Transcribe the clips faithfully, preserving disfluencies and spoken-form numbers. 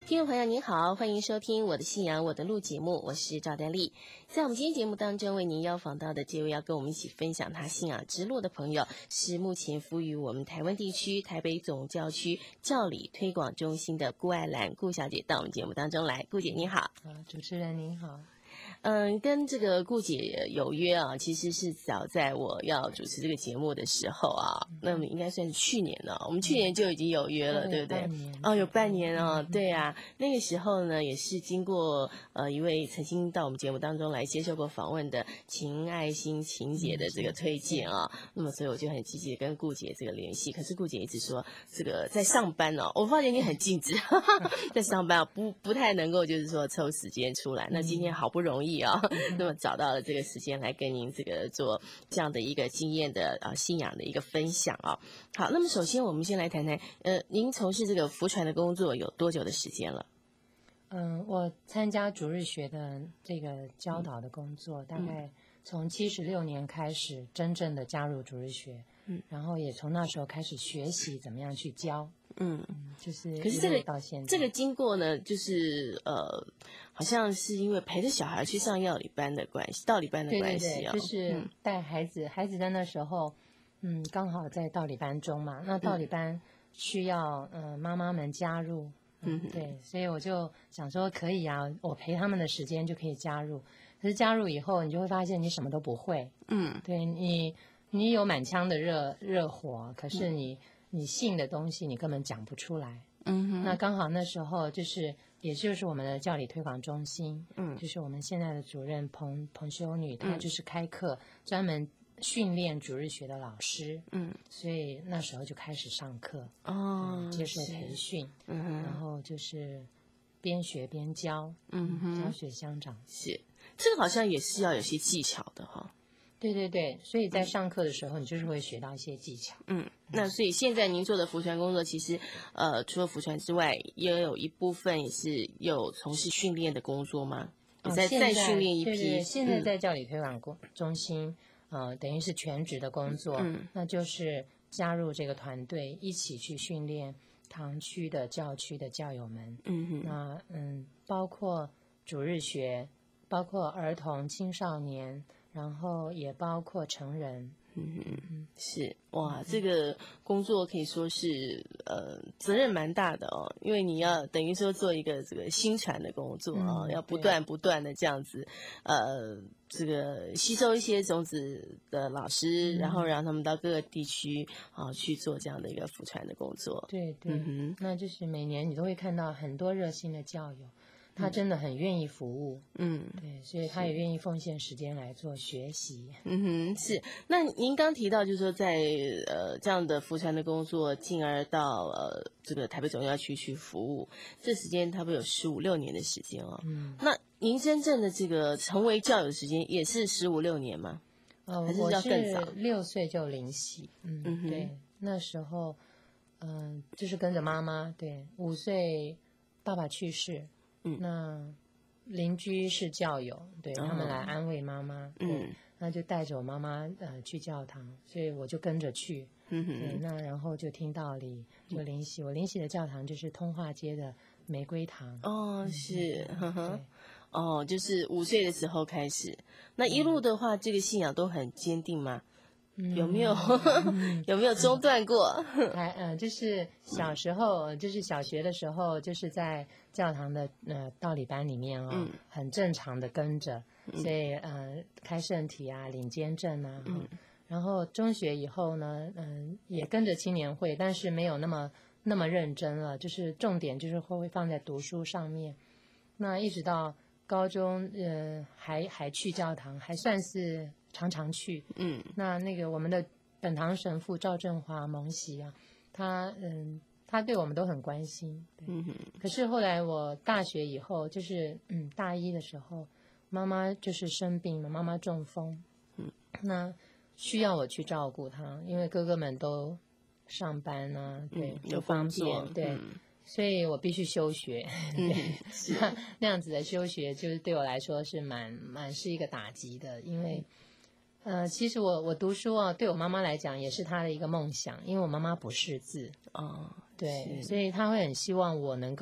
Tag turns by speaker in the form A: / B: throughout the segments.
A: 听众朋友您好，欢迎收听我的信仰我的路节目，我是赵丹丽。在我们今天节目当中为您邀访到的这位要跟我们一起分享他信仰之路的朋友，是目前服务于我们台湾地区台北总教区教理推广中心的顾爱兰顾小姐到我们节目当中来。顾姐你好。
B: 啊，主持人您好。
A: 嗯，跟这个顾姐有约啊，其实是早在我要主持这个节目的时候啊，那么应该算是去年了，我们去年就已经有约了，
B: 嗯、
A: 对不对？
B: 哦，
A: 有半年哦，对啊，那个时候呢，也是经过呃一位曾经到我们节目当中来接受过访问的秦爱心秦姐的这个推荐啊，那么所以我就很积极的跟顾姐这个联系，可是顾姐一直说这个在上班哦，我发现你很尽职，在上班不不太能够就是说抽时间出来，那今天好不容易啊，那么找到了这个时间来跟您这个做这样的一个经验的啊信仰的一个分享啊。好，那么首先我们先来谈谈，呃，您从事这个福传的工作有多久的时间了？
B: 嗯，我参加主日学的这个教导的工作，嗯、大概从七十六年开始真正的加入主日学，嗯，然后也从那时候开始学习怎么样去教。嗯，就是
A: 可是这个
B: 到现在
A: 这个经过呢，就是呃，好像是因为陪着小孩去上药理班的关系，道理班的关系啊、哦，
B: 对对对，就是带孩子，嗯、孩子在那时候，嗯，刚好在道理班中嘛，那道理班需要嗯、呃、妈妈们加入，嗯，对，所以我就想说可以啊，我陪他们的时间就可以加入，可是加入以后，你就会发现你什么都不会，嗯，对你你有满腔的热热火，可是你。嗯你信的东西你根本讲不出来，嗯哼，那刚好那时候就是也就是我们的教理推广中心，嗯，就是我们现在的主任彭彭修女，她就是开课、嗯、专门训练主日学的老师，嗯，所以那时候就开始上课，哦，接受培训，嗯哼，然后就是边学边教，嗯哼，教学相长，
A: 是，这个好像也是要有些技巧的哈。
B: 对对对，所以在上课的时候，你就是会学到一些技巧。
A: 嗯，那所以现在您做的福传工作，其实呃，除了福传之外，也有一部分也是有从事训练的工作吗？
B: 哦、
A: 再再训练一批。
B: 对对对，现在在教理推广工中心，嗯、呃，等于是全职的工作，嗯，那就是加入这个团队，一起去训练堂区的教区的教友们。嗯哼，那嗯，包括主日学，包括儿童青少年。然后也包括成人，
A: 嗯嗯，是哇，这个工作可以说是呃责任蛮大的哦，因为你要等于说做一个这个新传的工作啊、哦嗯，要不断不断的这样子，呃，这个吸收一些种子的老师，嗯、然后让他们到各个地区啊、哦、去做这样的一个福传的工作。
B: 对对、嗯，那就是每年你都会看到很多热心的教友。他真的很愿意服务，嗯，对，所以他也愿意奉献时间来做学习。
A: 嗯哼，是。那您刚提到，就是说在呃这样的福传的工作，进而到呃这个台北总教区去服务，这时间差不多有十五六年的时间哦。嗯，那您真正的这个成为教友的时间也是十五六年吗？
B: 呃，
A: 还是要更早？
B: 我是六岁就灵洗，嗯，嗯对，那时候，嗯、呃，就是跟着妈妈，对，五岁爸爸去世。嗯，那邻居是教友，对、哦、他们来安慰妈妈，嗯，那就带着我妈妈呃去教堂，所以我就跟着去，嗯哼，对，那然后就听道理，就灵洗，我灵洗的教堂就是通化街的玫瑰堂，
A: 哦，是，呵呵，哦，就是五岁的时候开始，那一路的话，嗯、这个信仰都很坚定吗？有没有、嗯、有没有中断过？
B: 还嗯、呃，就是小时候，就是小学的时候，就是在教堂的呃道理班里面哦，嗯、很正常的跟着，所以呃开圣体啊，领监证啊，嗯、然后中学以后呢，嗯、呃、也跟着青年会，但是没有那么那么认真了，就是重点就是会放在读书上面。那一直到高中，呃还还去教堂，还算是。常常去，嗯，那那个我们的本堂神父赵振华蒙喜啊，他嗯，他对我们都很关心，嗯哼。可是后来我大学以后，就是嗯大一的时候，妈妈就是生病了，妈妈中风，嗯，那需要我去照顾她，因为哥哥们都上班啊，对，
A: 嗯、有
B: 方
A: 便，
B: 对。嗯，所以我必须休学，对，嗯、那那样子的休学，就是对我来说是蛮蛮是一个打击的，因为。呃，其实我我读书啊，对我妈妈来讲也是她的一个梦想，因为我妈妈不识字哦，对，所以她会很希望我能够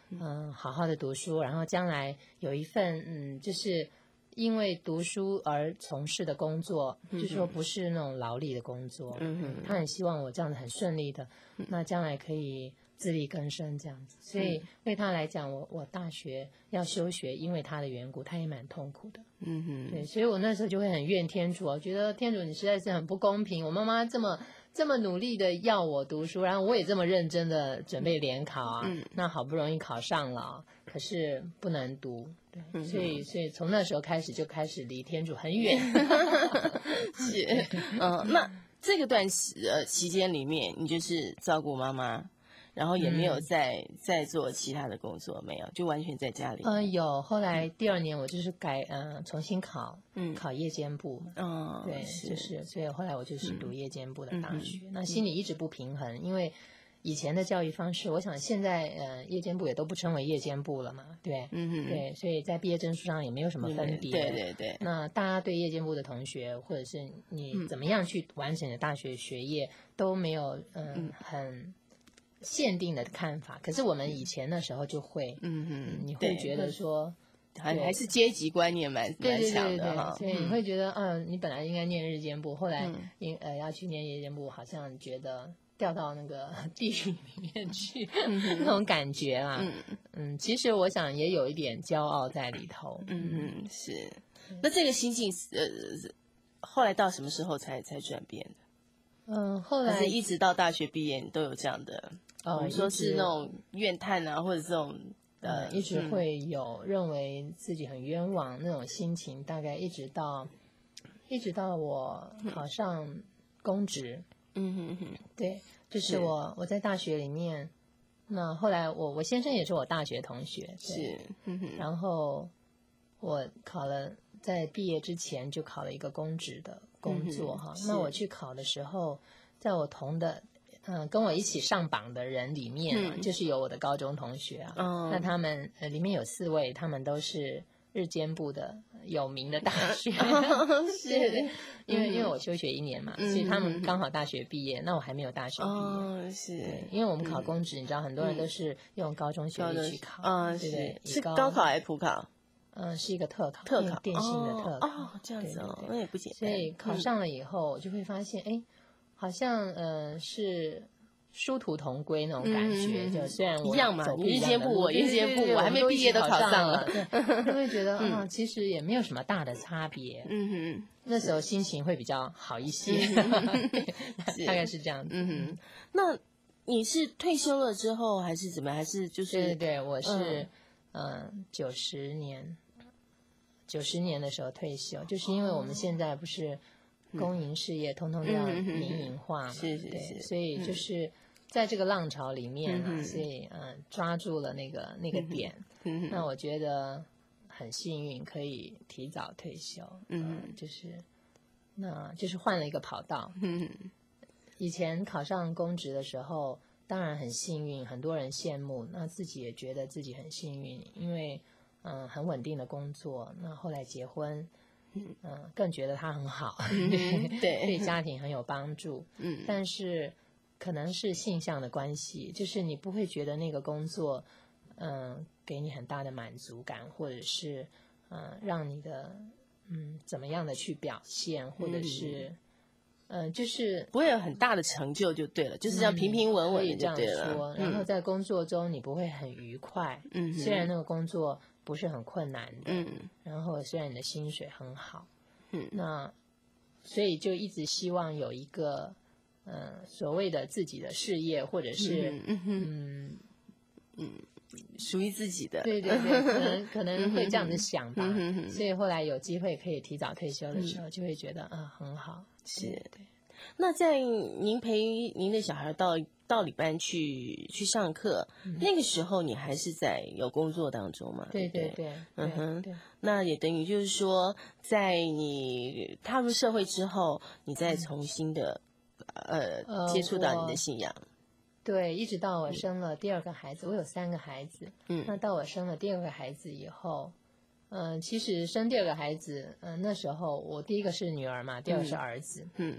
B: 嗯，好好的读书，然后将来有一份嗯，就是因为读书而从事的工作，
A: 嗯、
B: 就是说不是那种劳力的工作。
A: 嗯哼，
B: 他很希望我这样子很顺利的，
A: 嗯、
B: 那将来可以自力更生这样子。所以为他来讲，我我大学要休学，因为他的缘故，他也蛮痛苦的。
A: 嗯哼，
B: 对，所以我那时候就会很怨天主，我觉得天主你实在是很不公平，我妈妈这么。这么努力的要我读书，然后我也这么认真的准备联考啊，
A: 嗯、
B: 那好不容易考上了，可是不能读，对，嗯、所以所以从那时候开始就开始离天主很远。
A: 是，嗯、呃，那这个段时呃期间里面，你就是照顾妈妈。然后也没有再、嗯、再做其他的工作，没有，就完全在家里。
B: 嗯、呃，有。后来第二年我就是改，嗯、呃，重新考，嗯，考夜间部嘛。
A: 嗯，
B: 对，
A: 是
B: 就是，所以后来我就是读夜间部的大学。
A: 嗯、
B: 那心里一直不平衡，因为以前的教育方式，我想现在呃夜间部也都不称为夜间部了嘛，对，嗯哼，对，所以在毕业证书上也没有什么分别。
A: 对对对。
B: 那大家对夜间部的同学，或者是你怎么样去完成你的大学学业，都没有嗯、呃、很。限定的看法，可是我们以前的时候就会，嗯嗯，你会觉得说，
A: 还还是阶级观念蛮蛮强的哈，
B: 所以你会觉得，嗯，你本来应该念日间部，后来应呃要去念夜间部，好像觉得掉到那个地狱里面去，那种感觉啊，嗯嗯，其实我想也有一点骄傲在里头，
A: 嗯嗯是，那这个心境呃后来到什么时候才才转变的？
B: 嗯，后来
A: 是一直到大学毕业，你都有这样的。
B: 哦，
A: 我们说是那种怨叹啊，或者这种
B: 呃，一直会有认为自己很冤枉那种心情，大概一直到一直到我考上公职，嗯哼哼，对，就是我我在大学里面，那后来我我先生也是我大学同学，
A: 是，嗯哼，
B: 然后我考了，在毕业之前就考了一个公职的工作哈，那我去考的时候，在我同的。嗯，跟我一起上榜的人里面、啊嗯，就是有我的高中同学啊。嗯，那他们呃里面有四位，他们都是日间部的有名的大学。
A: 哦、是，
B: 因为、嗯、因为我休学一年嘛，嗯、所以他们刚好大学毕业，那我还没有大学毕业。
A: 哦，是，
B: 因为我们考公职、嗯，你知道很多人都是用高中学历去考，
A: 嗯，
B: 对不对？
A: 是高考还是普考？
B: 嗯，是一个特考，
A: 特考，
B: 电信的特考。
A: 哦，这样子哦，那也不简单。
B: 所以考上了以后，我就会发现，哎。好像呃是殊途同归那种感觉，嗯、就虽然我
A: 一样嘛，你日间部我夜间部，我还没毕业都考上了，
B: 就会觉得啊、嗯，其实也没有什么大的差别。嗯哼，那时候心情会比较好一些，嗯、大概是这样子。
A: 嗯哼，那你是退休了之后还是怎么样？还是就是
B: 对对对，我是嗯九十年九十年的时候退休，就是因为我们现在不是。公营事业通通都要民营化嘛，
A: 是是是，
B: 所以就是在这个浪潮里面啊，所以嗯抓住了那个那个点，那我觉得很幸运可以提早退休，嗯，就是那就是换了一个跑道，以前考上公职的时候，当然很幸运，很多人羡慕，那自己也觉得自己很幸运，因为嗯很稳定的工作，那后来结婚。嗯，更觉得他很好，
A: 嗯、对，
B: 对家庭很有帮助。嗯，但是可能是性向的关系，就是你不会觉得那个工作，嗯，给你很大的满足感，或者是嗯，让你的嗯怎么样的去表现，或者是嗯，就是
A: 不会有很大的成就就对了，就是这样平平稳稳的就对了。
B: 嗯、说，然后在工作中你不会很愉快，嗯，虽然那个工作。不是很困难的，嗯，然后虽然你的薪水很好，嗯，那所以就一直希望有一个，呃，所谓的自己的事业，或者是，嗯嗯
A: 嗯，属于自己的，
B: 对对对，可能可能会这样子想吧，嗯、所以后来有机会可以提早退休的时候，就会觉得啊、呃、很好，
A: 是。对。那在您陪您的小孩到到礼班去去上课、嗯，那个时候你还是在有工作当中嘛？
B: 对对对，
A: 嗯哼，
B: 对，
A: 那也等于就是说，在你踏入社会之后，你再重新的、嗯、呃接触到你的信仰。
B: 对，一直到我生了第二个孩子，我有三个孩子，嗯，那到我生了第二个孩子以后。嗯、呃，其实生第二个孩子，嗯、呃，那时候我第一个是女儿嘛，第二个是儿子，嗯，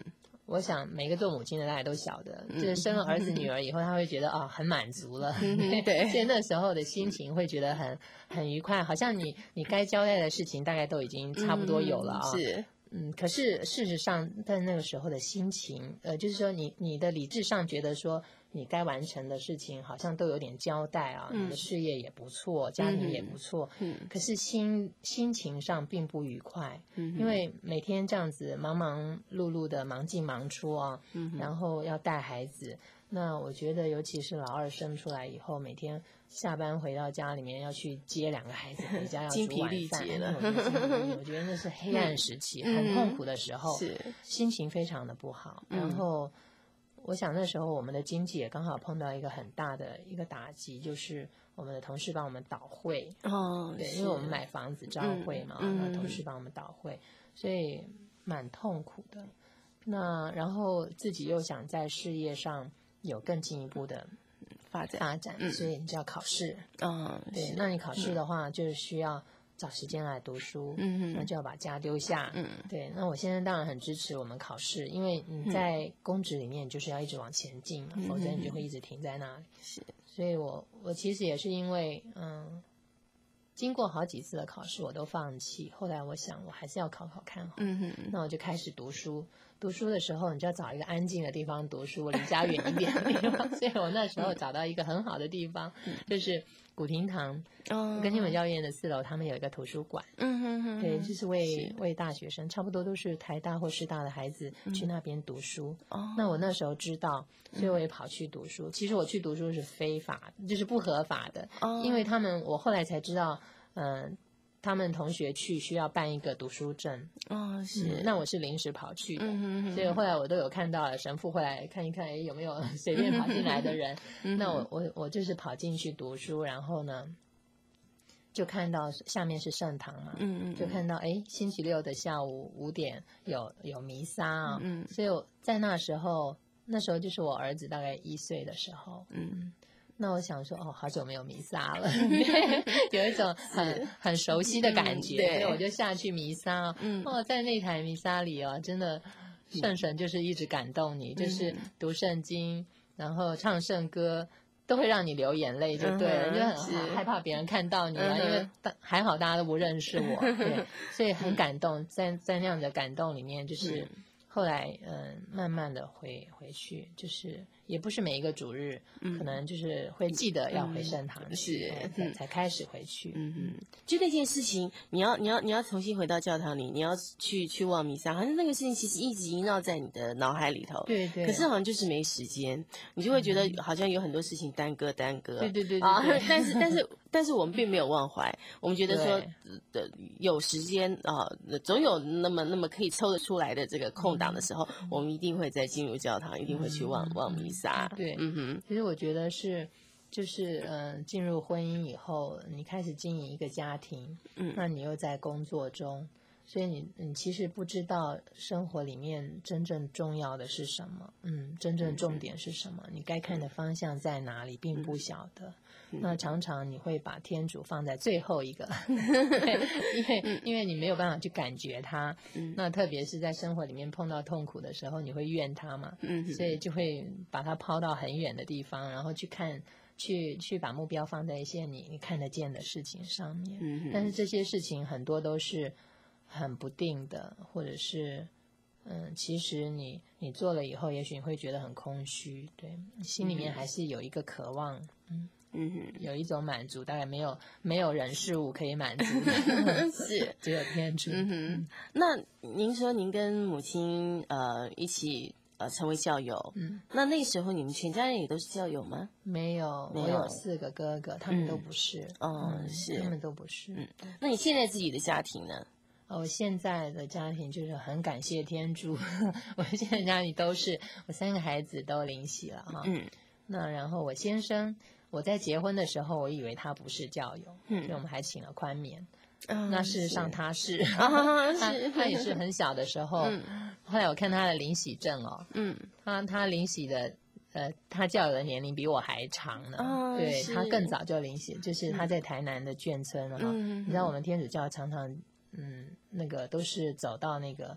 B: 我想每个做母亲的大家都晓得，嗯、就是生了儿子女儿以后，他会觉得啊、哦、很满足了，
A: 嗯、对，
B: 所以那时候的心情会觉得很很愉快，好像你你该交代的事情大概都已经差不多有了啊、
A: 嗯。是。
B: 嗯，可是事实上，在那个时候的心情，呃，就是说你你的理智上觉得说你该完成的事情好像都有点交代啊，嗯、你的事业也不错，家庭也不错，嗯，可是心心情上并不愉快，嗯，因为每天这样子忙忙碌碌的忙进忙出啊，嗯，然后要带孩子，那我觉得尤其是老二生出来以后，每天下班回到家里面要去接两个孩子回家，要煮晚饭了。我觉得那是黑暗时期，嗯、很痛苦的时候，是心情非常的不好。嗯、然后，我想那时候我们的经济也刚好碰到一个很大的一个打击，就是我们的同事帮我们倒会。哦，对，因为我们买房子招会嘛，嗯、那同事帮我们倒会，所以蛮痛苦的。那然后自己又想在事业上有更进一步的发展，发展，嗯、所以你就要考试。嗯，对，那你考试的话，嗯、就是需要找时间来读书，嗯那就要把家丢下。嗯，对，那我现在当然很支持我们考试，因为你在公职里面就是要一直往前进嘛，嗯、否则你就会一直停在那里。是，所以我我其实也是因为嗯。经过好几次的考试，我都放弃。后来我想，我还是要考考看。嗯哼，那我就开始读书。读书的时候，你就要找一个安静的地方读书，离家远一点的地方。所以我那时候找到一个很好的地方，嗯、就是古亭堂，哦、跟新闻教育院的四楼，他们有一个图书馆。嗯哼哼，对，就是为是为大学生，差不多都是台大或师大的孩子去那边读书。嗯、那我那时候知道，所以我也跑去读书。其实我去读书是非法，就是不合法的，哦、因为他们我后来才知道。嗯、呃，他们同学去需要办一个读书证。哦，是。嗯、那我是临时跑去的，嗯、哼哼，所以后来我都有看到了神父会来看一看，哎，有没有随便跑进来的人。嗯、那我我我就是跑进去读书，然后呢，就看到下面是圣堂嘛，嗯嗯，就看到哎，星期六的下午五点有有弥撒啊，嗯，所以我在那时候，那时候就是我儿子大概一岁的时候，嗯。那我想说，哦，好久没有弥撒了，有一种很很熟悉的感觉，嗯、所以我就下去弥撒。嗯，哦，在那台弥撒里哦，真的圣神就是一直感动你，嗯、就是读圣经，然后唱圣歌，都会让你流眼泪，就对了，嗯、就很害怕别人看到你啊，嗯、因为还好大家都不认识我，对，所以很感动，在在那样的感动里面，就是。嗯后来，嗯，慢慢的回回去，就是也不是每一个主日，嗯、可能就是会记得要回圣堂去，嗯、才才开始回去。嗯嗯，
A: 就那件事情，你要你要你要重新回到教堂里，你要去去望弥撒，好像那个事情其实一直萦绕在你的脑海里头。对对。可是好像就是没时间，你就会觉得好像有很多事情耽搁耽搁。对对对对。啊，但是但是但是我们并没有忘怀，我们觉得说的有时间啊，总有那么那么可以抽得出来的这个空档。的时候，我们一定会再进入教堂，一定会去望望弥撒。
B: 对，嗯哼。其实我觉得是，就是嗯、呃，进入婚姻以后，你开始经营一个家庭，嗯，那你又在工作中，所以你你其实不知道生活里面真正重要的是什么，嗯，真正重点是什么，嗯、你该看的方向在哪里，并不晓得。嗯、那常常你会把天主放在最后一个，因为因为你没有办法去感觉它。嗯、那特别是在生活里面碰到痛苦的时候，你会怨它嘛，嗯、所以就会把它抛到很远的地方，然后去看，去去把目标放在一些你你看得见的事情上面。嗯、但是这些事情很多都是很不定的，或者是嗯，其实你你做了以后，也许你会觉得很空虚，对，心里面还是有一个渴望，嗯。嗯哼，有一种满足，大概没有没有人事物可以满足的，是只有天主。嗯哼，
A: 那您说您跟母亲呃一起呃成为教友，嗯，那那时候你们全家人也都是教友吗？
B: 没有，没有，我有四个哥哥，他们都不是。哦、嗯，嗯是，他们都不是。
A: 嗯，那你现在自己的家庭呢？
B: 我现在的家庭就是很感谢天主，我现在家里都是我三个孩子都领洗了哈。嗯，那然后我先生。我在结婚的时候，我以为他不是教友，嗯、所以我们还请了宽免。嗯、那事实上他是，是他, 他也是很小的时候。嗯、后来我看他的领洗证哦，嗯、他他领洗的呃，他教友的年龄比我还长呢。哦、对他更早就领洗，就是他在台南的眷村哈。嗯、你知道我们天主教常常嗯那个都是走到那个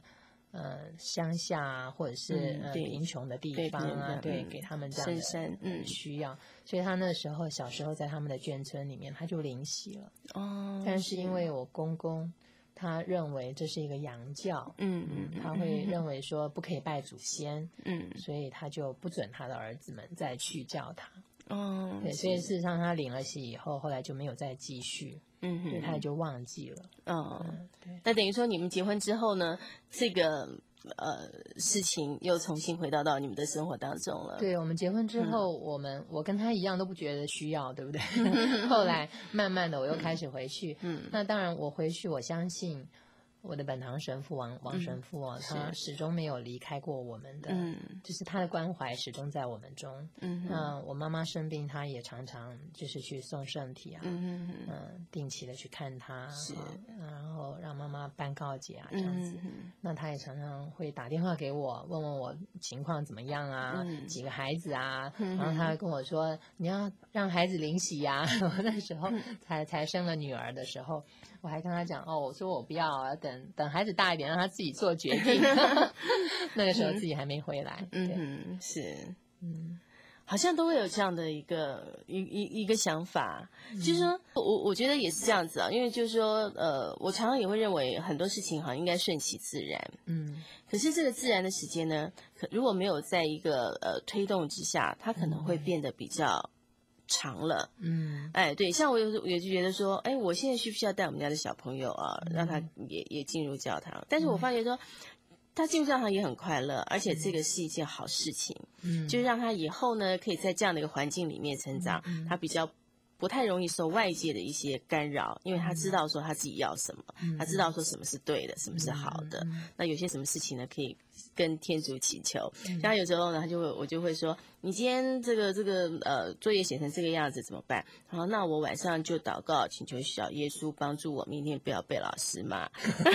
B: 呃乡下啊，或者是、
A: 嗯、
B: 呃贫穷的地方啊，对，给他们这样的
A: 深山嗯
B: 需要，所以他那时候小时候在他们的眷村里面，他就灵洗了。
A: 哦，
B: 但是因为我公公他认为这是一个洋教，
A: 嗯嗯，
B: 他会认为说不可以拜祖先，
A: 嗯，
B: 所以他就不准他的儿子们再去教他。
A: 哦，
B: 对，所以事实上他领了洗以后，后来就没有再继续，
A: 嗯哼，
B: 所以他也就忘记了。
A: 哦，
B: 嗯，对。
A: 那等于说你们结婚之后呢，这个呃事情又重新回到到你们的生活当中了。
B: 对，我们结婚之后，嗯、我们我跟他一样都不觉得需要，对不对？后来慢慢的我又开始回去，嗯，那当然我回去，我相信我的本堂神父王王神父哦，嗯、他始终没有离开过我们的，嗯，就是他的关怀始终在我们中。嗯，那我妈妈生病，他也常常就是去送圣体啊，嗯嗯、呃，定期的去看他，是，然后让妈妈办告解啊这样子。嗯、那他也常常会打电话给我，问问我情况怎么样啊，嗯、几个孩子啊，嗯、然后他会跟我说你要让孩子领洗呀、啊。我那时候才才生了女儿的时候。我还跟他讲哦，我说我不要，要等等孩子大一点，让他自己做决定。那个时候自己还没回来。
A: 嗯嗯，是，嗯，好像都会有这样的一个一一一个想法，嗯、就是说我我觉得也是这样子啊，因为就是说呃，我常常也会认为很多事情好像应该顺其自然。嗯，可是这个自然的时间呢，可如果没有在一个呃推动之下，它可能会变得比较长了。嗯，哎，对，像我有我就觉得说，哎，我现在需不需要带我们家的小朋友啊，让他也也进入教堂？但是我发觉说，他进入教堂也很快乐，而且这个是一件好事情。嗯，就是让他以后呢，可以在这样的一个环境里面成长，嗯、他比较不太容易受外界的一些干扰，因为他知道说他自己要什么，嗯、他知道说什么是对的，什么是好的。嗯、那有些什么事情呢，可以跟天主祈求。嗯、像有时候呢，他就会我就会说，你今天这个这个呃作业写成这个样子怎么办？然后那我晚上就祷告，请求小耶稣帮助我，明天不要被老师骂。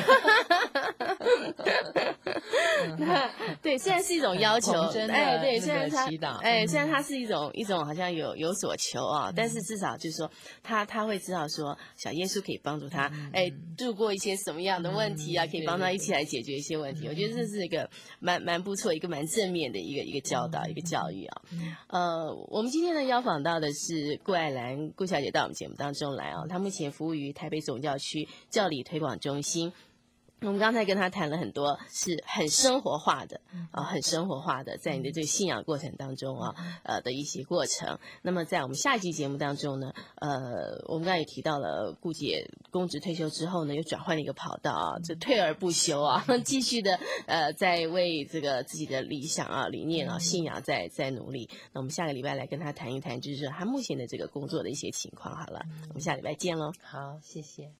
A: 对，虽然是一种要求，哎，对，虽然他，哎，虽然他是一种一种好像有有所求啊，但是至少就是说他他会知道说小耶稣可以帮助他，哎，度过一些什么样的问题啊，可以帮他一起来解决一些问题。我觉得这是一个蛮蛮不错，一个蛮正面的一个一个教导，一个教育啊。呃，我们今天呢邀访到的是顾爱兰顾小姐到我们节目当中来啊，她目前服务于台北总教区教理推广中心。我们刚才跟他谈了很多是很生活化的啊，很生活化的，在你的这个信仰过程当中啊，呃的一些过程。那么在我们下一期节目当中呢，呃，我们刚才也提到了顾姐公职退休之后呢，又转换了一个跑道啊，就退而不休啊，继续的呃在为这个自己的理想啊、理念啊、信仰在在努力。那我们下个礼拜来跟他谈一谈，就是他目前的这个工作的一些情况。好了，我们下礼拜见喽。
B: 好，谢谢。